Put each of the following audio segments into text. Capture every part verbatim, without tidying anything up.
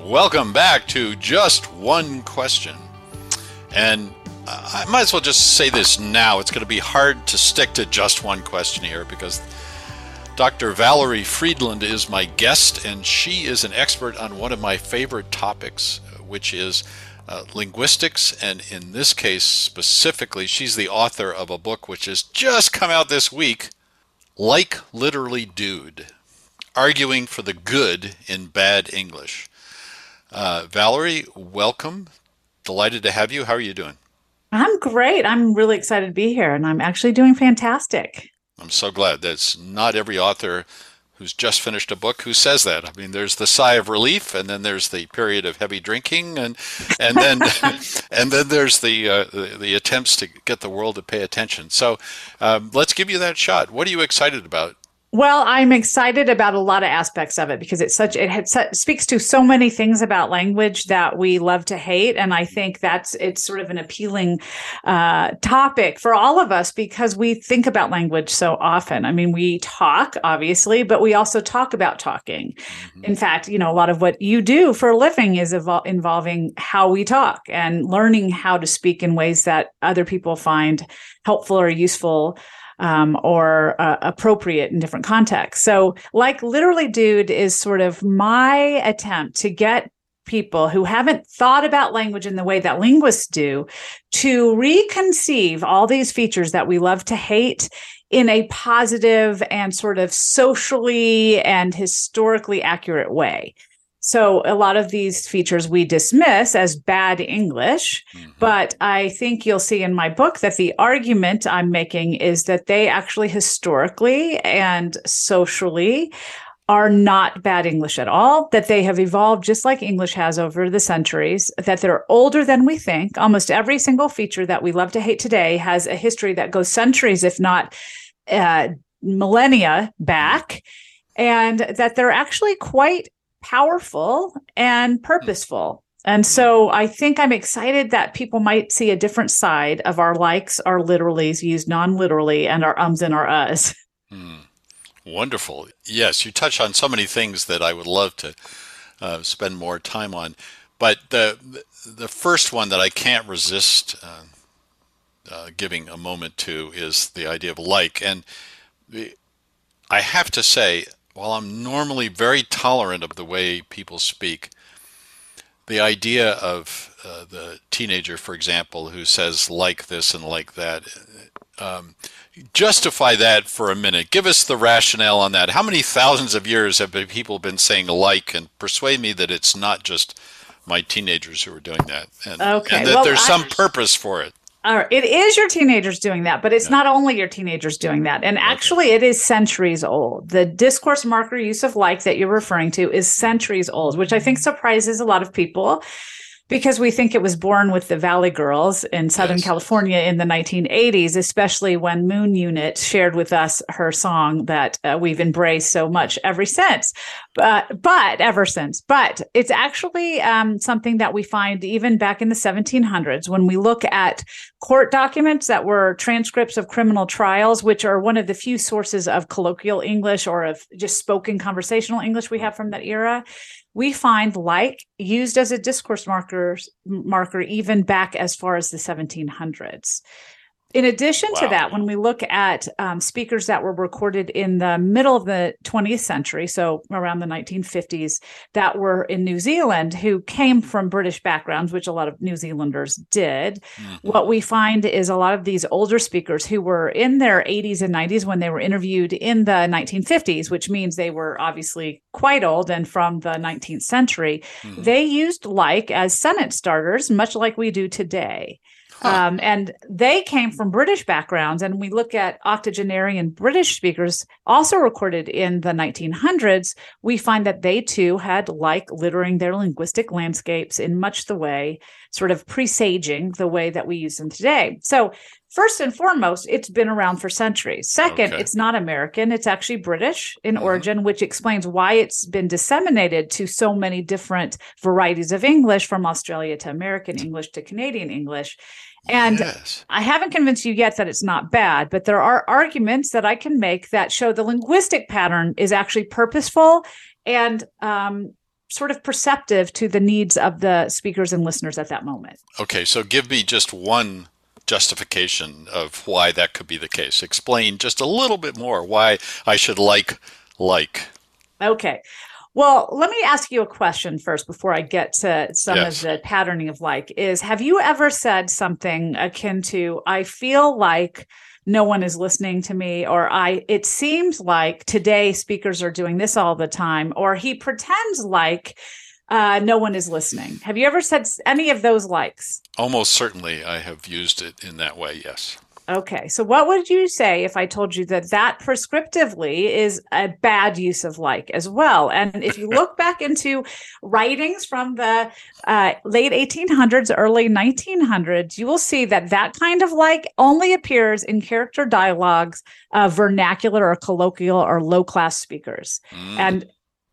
Welcome back to Just One Question. And I might as well just say this now. It's going to be hard to stick to just one question here because Doctor Valerie Friedland is my guest, and she is an expert on one of my favorite topics, which is uh, linguistics. And in this case specifically, she's the author of a book which has just come out this week, Like Literally Dude, Arguing for the Good in Bad English. Uh, Valerie, welcome. Delighted to have you. How are you doing? I'm great. I'm really excited to be here, and I'm actually doing fantastic. I'm so glad. That's not every author who's just finished a book who says that. I mean, there's the sigh of relief, and then there's the period of heavy drinking, and and then and then there's the, uh, the the attempts to get the world to pay attention. So um, let's give you that shot. What are you excited about? Well, I'm excited about a lot of aspects of it because it's such it had, speaks to so many things about language that we love to hate, and I think that's it's sort of an appealing uh, topic for all of us because we think about language so often. I mean, we talk obviously, but we also talk about talking. Mm-hmm. In fact, you know, a lot of what you do for a living is evol- involving how we talk and learning how to speak in ways that other people find helpful or useful. Um, or uh, appropriate in different contexts. So Like Literally Dude is sort of my attempt to get people who haven't thought about language in the way that linguists do to reconceive all these features that we love to hate in a positive and sort of socially and historically accurate way. So a lot of these features we dismiss as bad English, mm-hmm. but I think you'll see in my book that the argument I'm making is that they actually historically and socially are not bad English at all, that they have evolved just like English has over the centuries, that they're older than we think. Almost every single feature that we love to hate today has a history that goes centuries, if not uh, millennia back, and that they're actually quite powerful and purposeful. And so I think I'm excited that people might see a different side of our likes, our literallys used non-literally, and our ums and our uhs. Hmm. Wonderful. Yes, you touch on so many things that I would love to uh, spend more time on. But the the first one that I can't resist uh, uh, giving a moment to is the idea of like. And the, I have to say, while I'm normally very tolerant of the way people speak, the idea of uh, the teenager, for example, who says like this and like that, um, justify that for a minute. Give us the rationale on that. How many thousands of years have people been saying like, and persuade me that it's not just my teenagers who are doing that, and, okay. and that well, there's some I... purpose for it. All right. It is your teenagers doing that, but it's yeah. not only your teenagers doing that. And actually, okay. It is centuries old. The discourse marker use of like that you're referring to is centuries old, which I think surprises a lot of people because we think it was born with the Valley Girls in Southern yes. California in the nineteen eighties, especially when Moon Unit shared with us her song that uh, we've embraced so much ever since. But, but ever since, but it's actually um, something that we find even back in the seventeen hundreds when we look at court documents that were transcripts of criminal trials, which are one of the few sources of colloquial English or of just spoken conversational English we have from that era. We find like used as a discourse marker, marker even back as far as the seventeen hundreds. In addition wow. to that, when we look at um, speakers that were recorded in the middle of the twentieth century, so around the nineteen fifties, that were in New Zealand, who came from British backgrounds, which a lot of New Zealanders did, mm-hmm. what we find is a lot of these older speakers who were in their eighties and nineties when they were interviewed in the nineteen fifties, which means they were obviously quite old and from the nineteenth century, mm-hmm. they used like as sentence starters, much like we do today. Huh. Um, and they came from British backgrounds. And we look at octogenarian British speakers also recorded in the nineteen hundreds. We find that they too had like littering their linguistic landscapes in much the way, sort of presaging the way that we use them today. So first and foremost, it's been around for centuries. Second, okay. It's not American. It's actually British in mm-hmm. origin, which explains why it's been disseminated to so many different varieties of English, from Australia to American English to Canadian English. And yes. I haven't convinced you yet that it's not bad, but there are arguments that I can make that show the linguistic pattern is actually purposeful and um, sort of perceptive to the needs of the speakers and listeners at that moment. Okay, so give me just one justification of why that could be the case. Explain just a little bit more why I should like like. Okay. Well, let me ask you a question first before I get to some Yes. of the patterning of like is, have you ever said something akin to, I feel like no one is listening to me, or I, it seems like today speakers are doing this all the time, or he pretends like uh, no one is listening. Have you ever said any of those likes? Almost certainly I have used it in that way, yes. Okay, so what would you say if I told you that that prescriptively is a bad use of like as well? And if you look back into writings from the uh, late eighteen hundreds, early nineteen hundreds, you will see that that kind of like only appears in character dialogues of vernacular or colloquial or low-class speakers. Mm. And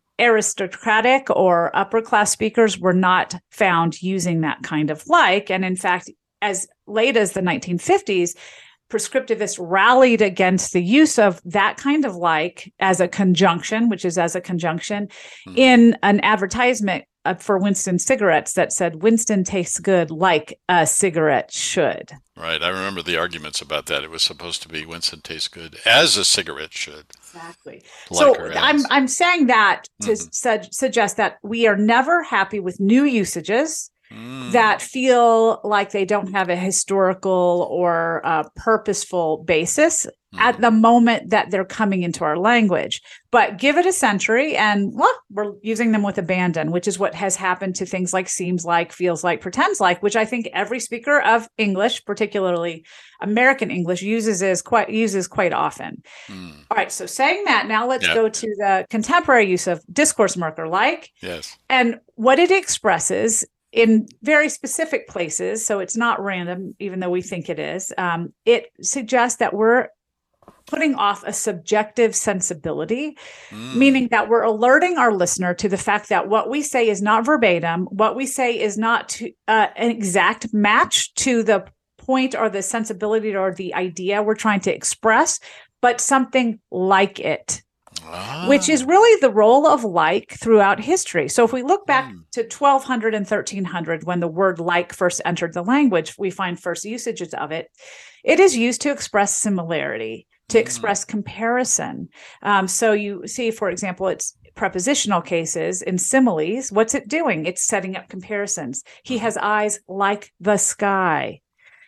aristocratic or upper-class speakers were not found using that kind of like. And in fact, as late as the nineteen fifties, prescriptivists rallied against the use of that kind of like as a conjunction, which is as a conjunction, mm. in an advertisement uh, for Winston cigarettes that said, Winston tastes good like a cigarette should. Right. I remember the arguments about that. It was supposed to be Winston tastes good as a cigarette should. Exactly. Like so I'm I'm saying that to mm-hmm. su- suggest that we are never happy with new usages Mm. that feel like they don't have a historical or uh, purposeful basis mm. at the moment that they're coming into our language. But give it a century and well, we're using them with abandon, which is what has happened to things like seems like, feels like, pretends like, which I think every speaker of English, particularly American English, uses is quite uses quite often. Mm. All right. So saying that, now let's yep. go to the contemporary use of discourse marker like. Yes. And what it expresses in very specific places, so it's not random, even though we think it is, um, it suggests that we're putting off a subjective sensibility, mm. meaning that we're alerting our listener to the fact that what we say is not verbatim, what we say is not to, uh, an exact match to the point or the sensibility or the idea we're trying to express, but something like it. Ah. Which is really the role of like throughout history. So if we look back mm. to twelve hundred and thirteen hundred, when the word like first entered the language, we find first usages of it. It is used to express similarity, to mm. express comparison. Um, so you see, for example, it's prepositional cases in similes. What's it doing? It's setting up comparisons. He has eyes like the sky,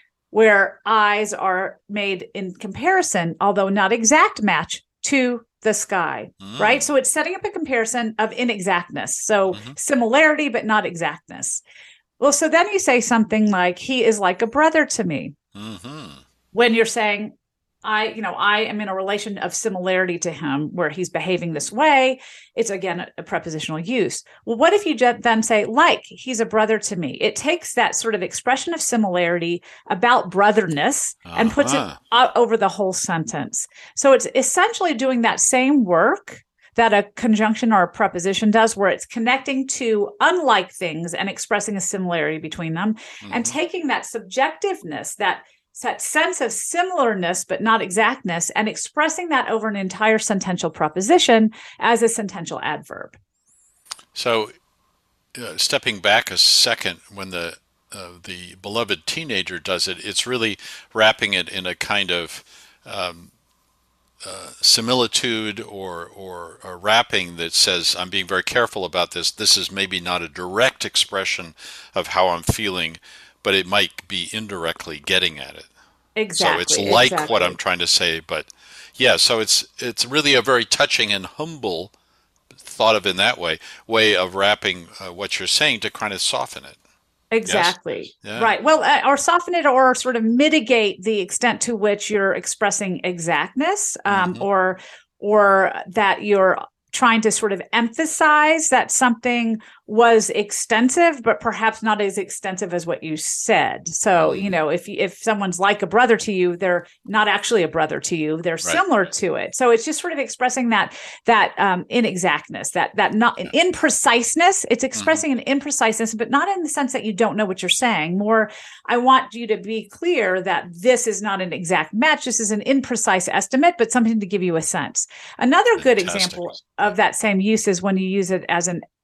where eyes are made in comparison, although not exact match to the sky, mm. right? So it's setting up a comparison of inexactness. So mm-hmm. similarity, but not exactness. Well, so then you say something like, he is like a brother to me. Mm-hmm. When you're saying, I, you know, I am in a relation of similarity to him where he's behaving this way. It's again, a, a prepositional use. Well, what if you just then say, like, he's a brother to me? It takes that sort of expression of similarity about brotherness uh-huh. and puts it out over the whole sentence. So it's essentially doing that same work that a conjunction or a preposition does, where it's connecting to unlike things and expressing a similarity between them, mm-hmm. and taking that subjectiveness, that that sense of similarness but not exactness, and expressing that over an entire sentential proposition as a sentential adverb. So uh, stepping back a second, when the uh, the beloved teenager does it, it's really wrapping it in a kind of um, uh, similitude or, or a wrapping that says, I'm being very careful about this. This is maybe not a direct expression of how I'm feeling, but it might be indirectly getting at it. Exactly. So it's like exactly. what I'm trying to say, but yeah, so it's it's really a very touching and humble, thought of in that way, way of wrapping uh, what you're saying to kind of soften it. Exactly. Yes? Yeah. Right. Well, uh, or soften it, or sort of mitigate the extent to which you're expressing exactness, um, mm-hmm. or or that you're trying to sort of emphasize that something was extensive, but perhaps not as extensive as what you said. So, you know, if if someone's like a brother to you, they're not actually a brother to you. They're right. similar to it. So it's just sort of expressing that that um, inexactness, that that not an yeah. impreciseness. It's expressing mm-hmm. an impreciseness, but not in the sense that you don't know what you're saying. More, I want you to be clear that this is not an exact match. This is an imprecise estimate, but something to give you a sense. Another good Fantastic. example of that same use is when you use it as an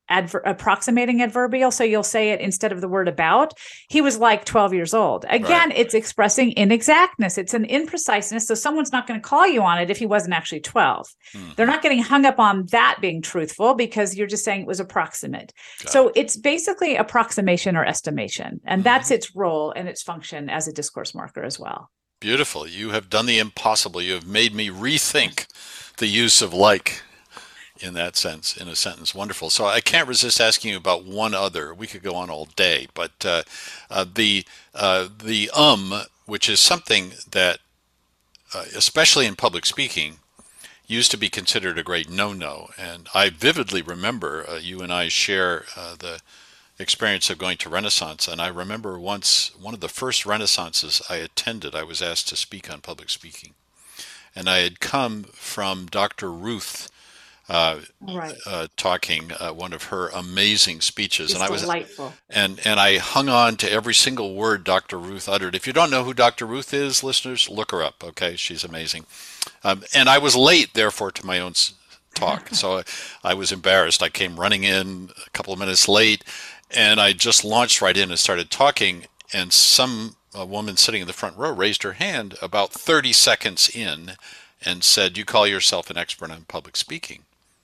adver- approximating adverbial. So you'll say it instead of the word about. He was like twelve years old. Again, right. It's expressing inexactness. It's an impreciseness. So someone's not going to call you on it if he wasn't actually twelve. Mm-hmm. They're not getting hung up on that being truthful because you're just saying it was approximate. Got so it. It's basically approximation or estimation. And mm-hmm. that's its role and its function as a discourse marker as well. Beautiful. You have done the impossible. You have made me rethink the use of like in that sense, in a sentence. Wonderful. So I can't resist asking you about one other. We could go on all day, but uh, uh, the uh, the um, which is something that, uh, especially in public speaking, used to be considered a great no-no. And I vividly remember uh, you and I share uh, the experience of going to Renaissance. And I remember once, one of the first Renaissances I attended, I was asked to speak on public speaking. And I had come from Doctor Ruth uh, right. uh, talking uh, one of her amazing speeches. It's and I was delightful. And, and I hung on to every single word Doctor Ruth uttered. If you don't know who Doctor Ruth is, listeners, look her up. Okay, she's amazing. Um, and I was late, therefore, to my own talk. So I, I was embarrassed. I came running in a couple of minutes late. And I just launched right in and started talking, and some a woman sitting in the front row raised her hand about thirty seconds in and said, "You call yourself an expert on public speaking?"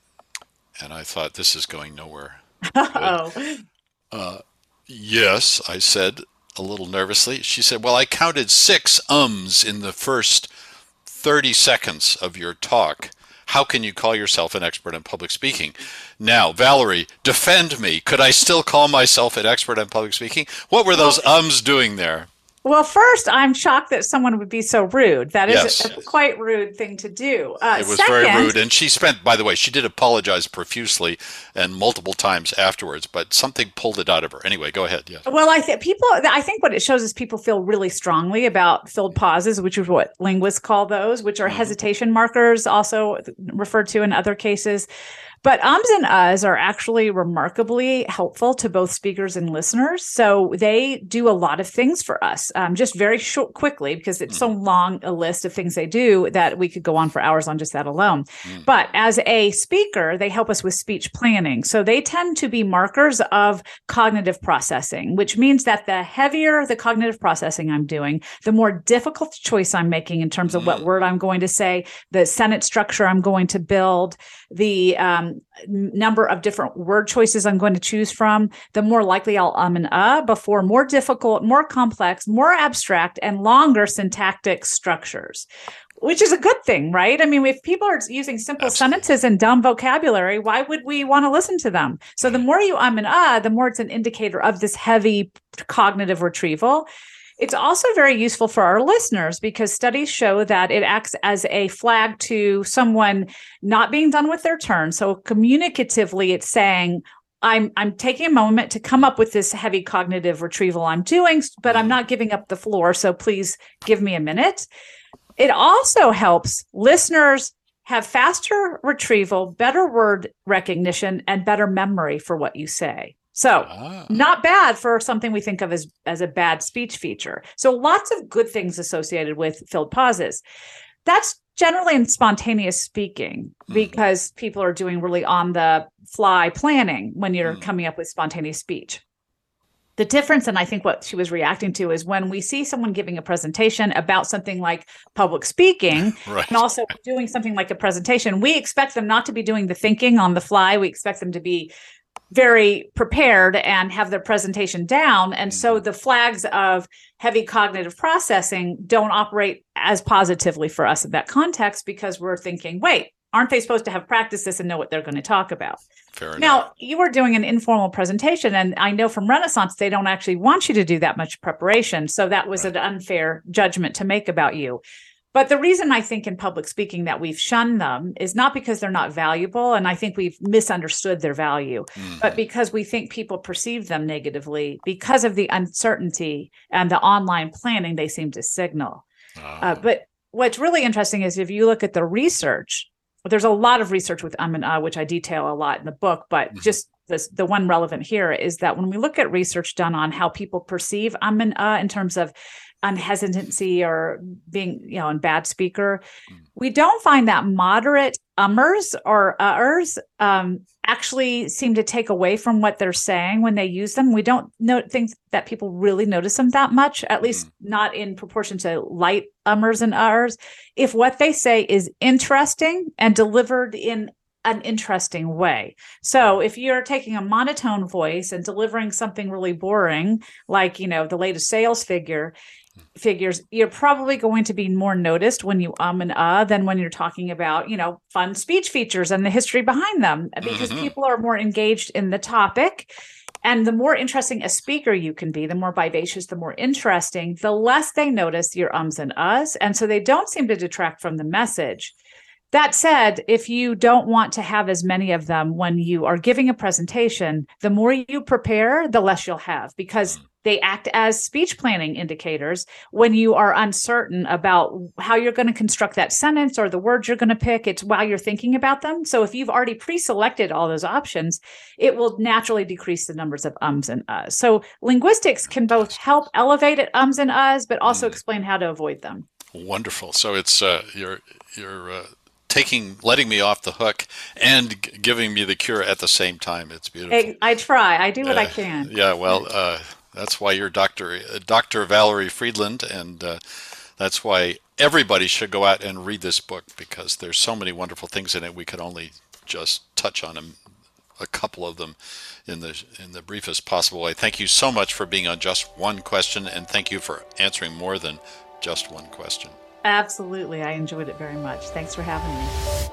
And I thought, this is going nowhere. Oh. Uh, yes, I said a little nervously. She said, "Well, I counted six ums in the first thirty seconds of your talk. How can you call yourself an expert on public speaking?" Now, Valerie, defend me. Could I still call myself an expert on public speaking? What were those ums doing there? Well, first, I'm shocked that someone would be so rude. That is yes. a, a quite rude thing to do. Uh, it was second, very rude. And she spent, by the way, she did apologize profusely and multiple times afterwards, but something pulled it out of her. Anyway, go ahead. Yeah. Well, I think people, I think what it shows is people feel really strongly about filled pauses, which is what linguists call those, which are mm-hmm. hesitation markers, also referred to in other cases. But ums and uhs are actually remarkably helpful to both speakers and listeners. So they do a lot of things for us, um, just very short, quickly, because it's so long a list of things they do that we could go on for hours on just that alone. Mm. But as a speaker, they help us with speech planning. So they tend to be markers of cognitive processing, which means that the heavier the cognitive processing I'm doing, the more difficult choice I'm making in terms of mm. what word I'm going to say, the sentence structure I'm going to build, the um, number of different word choices I'm going to choose from, the more likely I'll um and uh before more difficult, more complex, more abstract, and longer syntactic structures, which is a good thing, right? I mean, if people are using simple Absolutely. sentences and dumb vocabulary, why would we want to listen to them? So the more you um and uh, the more it's an indicator of this heavy cognitive retrieval. It's also very useful for our listeners because studies show that it acts as a flag to someone not being done with their turn. So communicatively, it's saying, I'm I'm taking a moment to come up with this heavy cognitive retrieval I'm doing, but I'm not giving up the floor. So please give me a minute. It also helps listeners have faster retrieval, better word recognition, and better memory for what you say. So ah. not bad for something we think of as, as a bad speech feature. So lots of good things associated with filled pauses. That's generally in spontaneous speaking mm. because people are doing really on the fly planning when you're mm. coming up with spontaneous speech. The difference, and I think what she was reacting to, is when we see someone giving a presentation about something like public speaking right. and also doing something like a presentation, we expect them not to be doing the thinking on the fly. We expect them to be very prepared and have their presentation down. And so the flags of heavy cognitive processing don't operate as positively for us in that context because we're thinking, wait, aren't they supposed to have practiced this and know what they're going to talk about? Fair now, enough. You were doing an informal presentation, and I know from Renaissance, they don't actually want you to do that much preparation. So that was right. an unfair judgment to make about you. But the reason I think in public speaking that we've shunned them is not because they're not valuable, and I think we've misunderstood their value, mm-hmm. but because we think people perceive them negatively because of the uncertainty and the online planning they seem to signal. Oh. Uh, but what's really interesting is if you look at the research, there's a lot of research with um and uh, which I detail a lot in the book, but mm-hmm. just this, the one relevant here is that when we look at research done on how people perceive um and uh in terms of unhesitancy or being, you know, a bad speaker. We don't find that moderate ummers or uhers um, actually seem to take away from what they're saying when they use them. We don't know, think that people really notice them that much, at least not in proportion to light ummers and uhers. If what they say is interesting and delivered in an interesting way. So if you're taking a monotone voice and delivering something really boring, like, you know, the latest sales figure, figures, you're probably going to be more noticed when you um and uh than when you're talking about, you know, fun speech features and the history behind them, because mm-hmm. people are more engaged in the topic. And the more interesting a speaker you can be, the more vivacious, the more interesting, the less they notice your ums and uhs. And so they don't seem to detract from the message. That said, if you don't want to have as many of them when you are giving a presentation, the more you prepare, the less you'll have, because they act as speech planning indicators when you are uncertain about how you're going to construct that sentence or the words you're going to pick. It's while you're thinking about them. So if you've already pre-selected all those options, it will naturally decrease the numbers of ums and uhs. So linguistics can both help elevate at ums and uhs, but also explain how to avoid them. Wonderful. So it's uh, you're you're uh, taking letting me off the hook and g- giving me the cure at the same time. It's beautiful. I, I try. I do what uh, I can. Yeah. Well. Uh, That's why you're Doctor Uh, Doctor Valerie Friedland, and uh, that's why everybody should go out and read this book, because there's so many wonderful things in it. We could only just touch on them, a couple of them, in the in the briefest possible way. Thank you so much for being on Just One Question, and thank you for answering more than just one question. Absolutely. I enjoyed it very much. Thanks for having me.